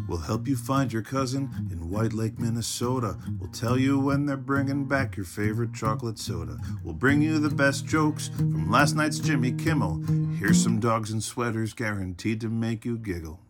We'll help you find your cousin in White Lake, Minnesota. We'll tell you when they're bringing back your favorite chocolate soda. We'll bring you the best jokes from last night's Jimmy Kimmel. Here's some dogs in sweaters guaranteed to make you giggle.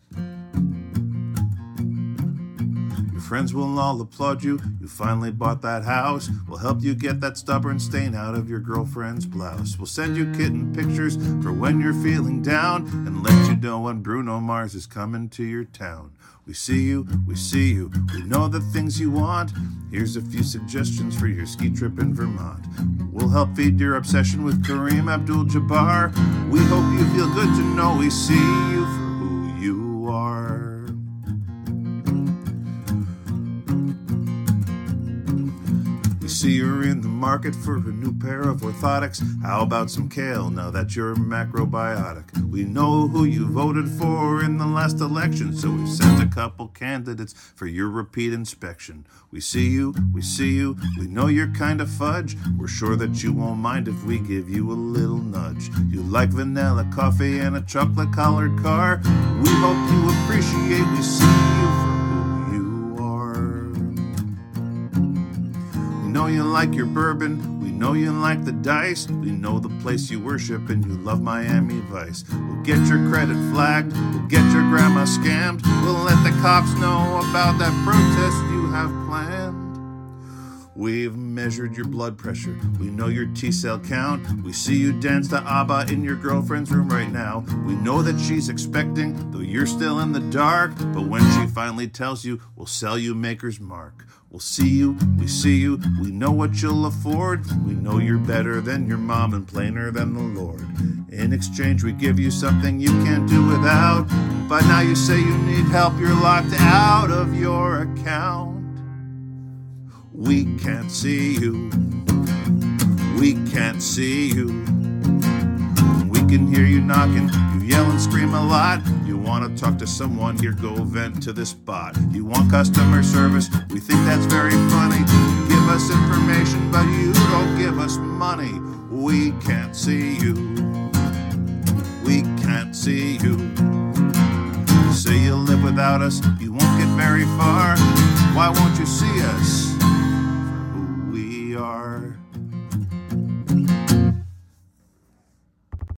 Friends will all applaud you, you finally bought that house. We'll help you get that stubborn stain out of your girlfriend's blouse. We'll send you kitten pictures for when you're feeling down, and let you know when Bruno Mars is coming to your town. We see you, we know the things you want. Here's a few suggestions for your ski trip in Vermont. We'll help feed your obsession with Kareem Abdul-Jabbar. We hope you feel good to know we see you for who you are. See you're in the market for a new pair of orthotics. How about some kale now that you're macrobiotic? We know who you voted for in the last election, so we've sent a couple candidates for your repeat inspection. We see you, we know you're kind of fudge. We're sure that you won't mind if we give you a little nudge. You like vanilla coffee and a chocolate-collared car. We hope you appreciate we see you for who you are. We know you like your bourbon, we know you like the dice, we know the place you worship and you love Miami Vice. We'll get your credit flagged, we'll get your grandma scammed, we'll let the cops know about that protest you have planned. We've measured your blood pressure, we know your T-cell count, we see you dance to ABBA in your girlfriend's room right now. We know that she's expecting, though you're still in the dark, but when she finally tells you, we'll sell you Maker's Mark. We'll see you, we know what you'll afford. We know you're better than your mom and plainer than the Lord. In exchange, we give you something you can't do without. But now you say you need help, you're locked out of your account. We can't see you, we can't see you. We can hear you knocking, you yell and scream a lot. You want to talk to someone, here, go vent to this bot. You want customer service, we think that's very funny. You give us information, but you don't give us money. We can't see you, we can't see you. You say you'll live without us, you won't get very far. Why won't you see us?